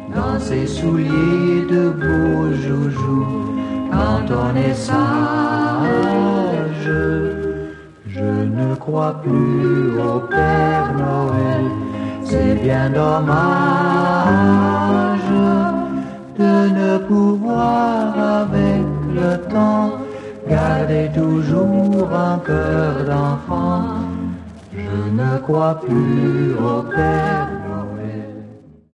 dans ses souliers de beaux joujoux. Quand on est sage, je ne crois plus au Père Noël. C'est bien dommage de ne pouvoir avec le temps garder toujours un cœur d'enfant. Je ne crois plus au Père